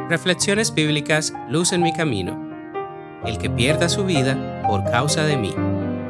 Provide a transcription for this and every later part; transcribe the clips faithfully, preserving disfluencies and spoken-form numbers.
Reflexiones bíblicas, luz en mi camino. El que pierda su vida por causa de mí.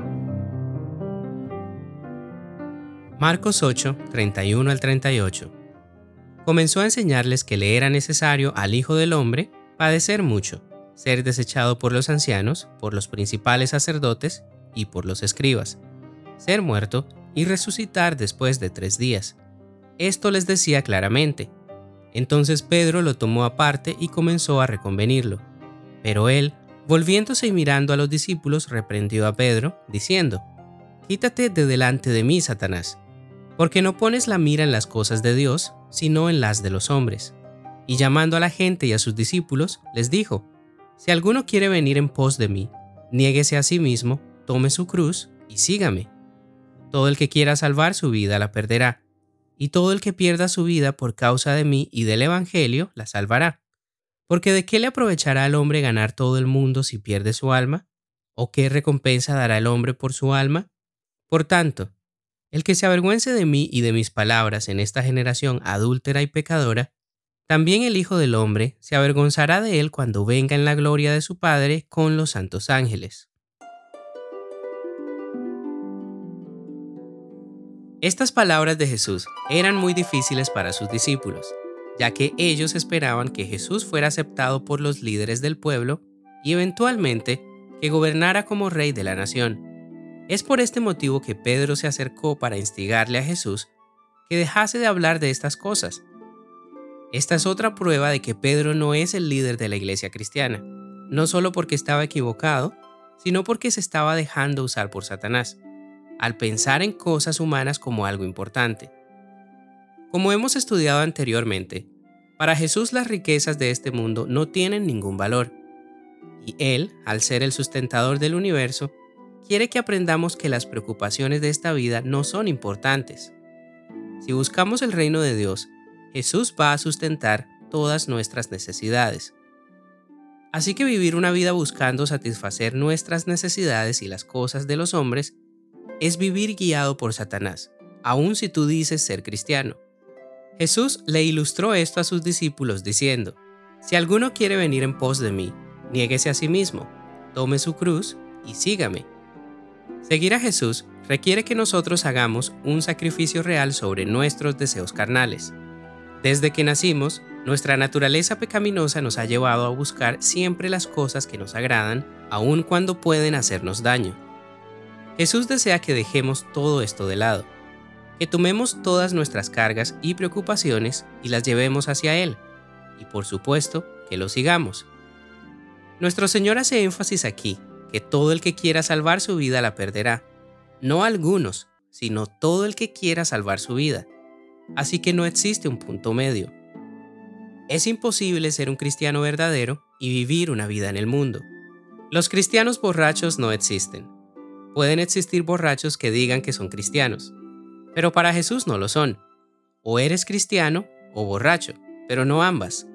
Marcos ocho, treinta y uno al treinta y ocho. Comenzó a enseñarles que le era necesario al Hijo del Hombre padecer mucho, ser desechado por los ancianos, por los principales sacerdotes y por los escribas, ser muerto y resucitar después de tres días. Esto les decía claramente. Entonces Pedro lo tomó aparte y comenzó a reconvenirlo. Pero él, volviéndose y mirando a los discípulos, reprendió a Pedro, diciendo: «Quítate de delante de mí, Satanás, porque no pones la mira en las cosas de Dios, sino en las de los hombres». Y llamando a la gente y a sus discípulos, les dijo: «Si alguno quiere venir en pos de mí, niéguese a sí mismo, tome su cruz y sígame. Todo el que quiera salvar su vida la perderá, y todo el que pierda su vida por causa de mí y del Evangelio la salvará. Porque ¿de qué le aprovechará al hombre ganar todo el mundo si pierde su alma? ¿O qué recompensa dará el hombre por su alma? Por tanto, el que se avergüence de mí y de mis palabras en esta generación adúltera y pecadora, también el Hijo del Hombre se avergonzará de él cuando venga en la gloria de su Padre con los santos ángeles». Estas palabras de Jesús eran muy difíciles para sus discípulos, ya que ellos esperaban que Jesús fuera aceptado por los líderes del pueblo y eventualmente que gobernara como rey de la nación. Es por este motivo que Pedro se acercó para instigarle a Jesús que dejase de hablar de estas cosas. Esta es otra prueba de que Pedro no es el líder de la iglesia cristiana, no solo porque estaba equivocado, sino porque se estaba dejando usar por Satanás, al pensar en cosas humanas como algo importante. Como hemos estudiado anteriormente, para Jesús las riquezas de este mundo no tienen ningún valor, y Él, al ser el sustentador del universo, quiere que aprendamos que las preocupaciones de esta vida no son importantes. Si buscamos el reino de Dios, Jesús va a sustentar todas nuestras necesidades. Así que vivir una vida buscando satisfacer nuestras necesidades y las cosas de los hombres es vivir guiado por Satanás, aun si tú dices ser cristiano. Jesús le ilustró esto a sus discípulos diciendo: «Si alguno quiere venir en pos de mí, niéguese a sí mismo, tome su cruz y sígame». Seguir a Jesús requiere que nosotros hagamos un sacrificio real sobre nuestros deseos carnales. Desde que nacimos, nuestra naturaleza pecaminosa nos ha llevado a buscar siempre las cosas que nos agradan, aun cuando pueden hacernos daño. Jesús desea que dejemos todo esto de lado, que tomemos todas nuestras cargas y preocupaciones y las llevemos hacia Él, y por supuesto, que lo sigamos. Nuestro Señor hace énfasis aquí, que todo el que quiera salvar su vida la perderá, no algunos, sino todo el que quiera salvar su vida. Así que no existe un punto medio. Es imposible ser un cristiano verdadero y vivir una vida en el mundo. Los cristianos borrachos no existen. Pueden existir borrachos que digan que son cristianos, pero para Jesús no lo son. O eres cristiano o borracho, pero no ambas.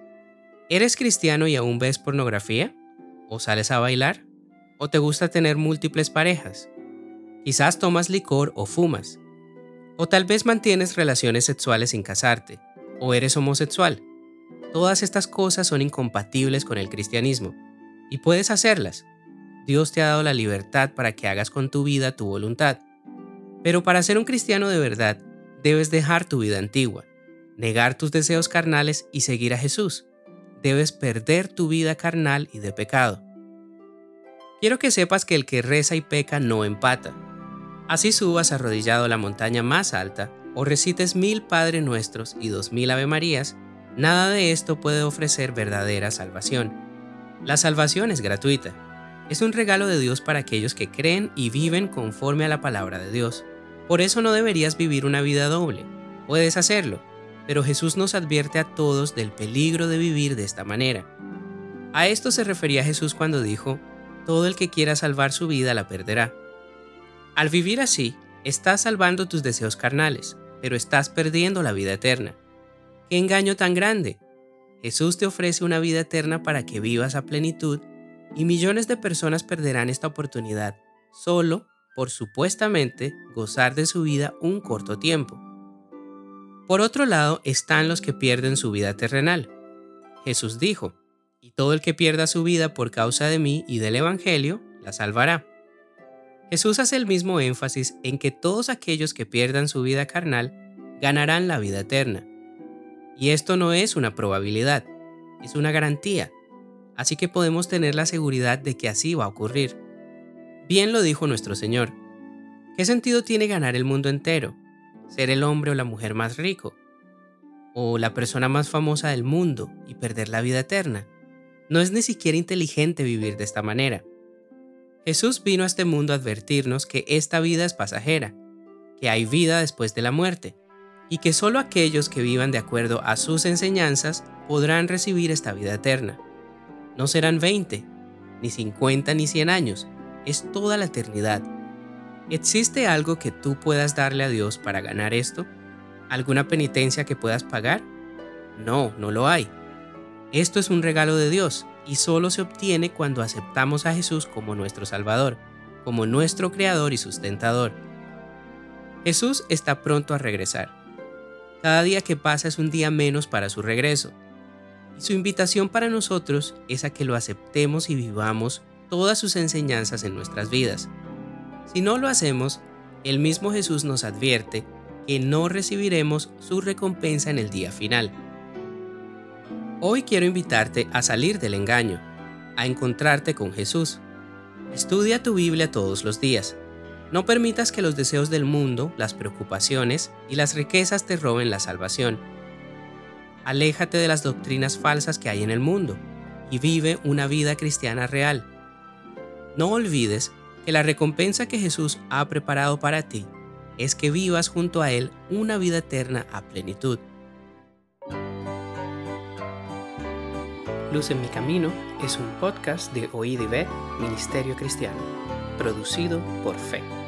¿Eres cristiano y aún ves pornografía? ¿O sales a bailar? ¿O te gusta tener múltiples parejas? Quizás tomas licor o fumas. O tal vez mantienes relaciones sexuales sin casarte. ¿O eres homosexual? Todas estas cosas son incompatibles con el cristianismo, y puedes hacerlas. Dios te ha dado la libertad para que hagas con tu vida tu voluntad. Pero para ser un cristiano de verdad, debes dejar tu vida antigua, negar tus deseos carnales y seguir a Jesús. Debes perder tu vida carnal y de pecado. Quiero que sepas que el que reza y peca no empata. Así subas arrodillado a la montaña más alta o recites mil Padre Nuestros y dos mil Ave Marías, nada de esto puede ofrecer verdadera salvación. La salvación es gratuita. Es un regalo de Dios para aquellos que creen y viven conforme a la palabra de Dios. Por eso no deberías vivir una vida doble. Puedes hacerlo, pero Jesús nos advierte a todos del peligro de vivir de esta manera. A esto se refería Jesús cuando dijo: «Todo el que quiera salvar su vida la perderá». Al vivir así, estás salvando tus deseos carnales, pero estás perdiendo la vida eterna. ¡Qué engaño tan grande! Jesús te ofrece una vida eterna para que vivas a plenitud, y millones de personas perderán esta oportunidad solo por supuestamente gozar de su vida un corto tiempo. Por otro lado están los que pierden su vida terrenal. Jesús dijo, y todo el que pierda su vida por causa de mí y del Evangelio, la salvará. Jesús hace el mismo énfasis en que todos aquellos que pierdan su vida carnal ganarán la vida eterna. Y esto no es una probabilidad, es una garantía, así que podemos tener la seguridad de que así va a ocurrir. Bien lo dijo nuestro Señor. ¿Qué sentido tiene ganar el mundo entero? ¿Ser el hombre o la mujer más rico? ¿O la persona más famosa del mundo y perder la vida eterna? No es ni siquiera inteligente vivir de esta manera. Jesús vino a este mundo a advertirnos que esta vida es pasajera, que hay vida después de la muerte, y que solo aquellos que vivan de acuerdo a sus enseñanzas podrán recibir esta vida eterna. No serán veinte, ni cincuenta, ni cien años, es toda la eternidad. ¿Existe algo que tú puedas darle a Dios para ganar esto? ¿Alguna penitencia que puedas pagar? No, no lo hay. Esto es un regalo de Dios y solo se obtiene cuando aceptamos a Jesús como nuestro Salvador, como nuestro Creador y sustentador. Jesús está pronto a regresar. Cada día que pasa es un día menos para su regreso. Y su invitación para nosotros es a que lo aceptemos y vivamos todas sus enseñanzas en nuestras vidas. Si no lo hacemos, el mismo Jesús nos advierte que no recibiremos su recompensa en el día final. Hoy quiero invitarte a salir del engaño, a encontrarte con Jesús. Estudia tu Biblia todos los días. No permitas que los deseos del mundo, las preocupaciones y las riquezas te roben la salvación. Aléjate de las doctrinas falsas que hay en el mundo y vive una vida cristiana real. No olvides que la recompensa que Jesús ha preparado para ti es que vivas junto a Él una vida eterna a plenitud. Luz en mi camino es un podcast de Oíd y Ve, Ministerio Cristiano, producido por Fe.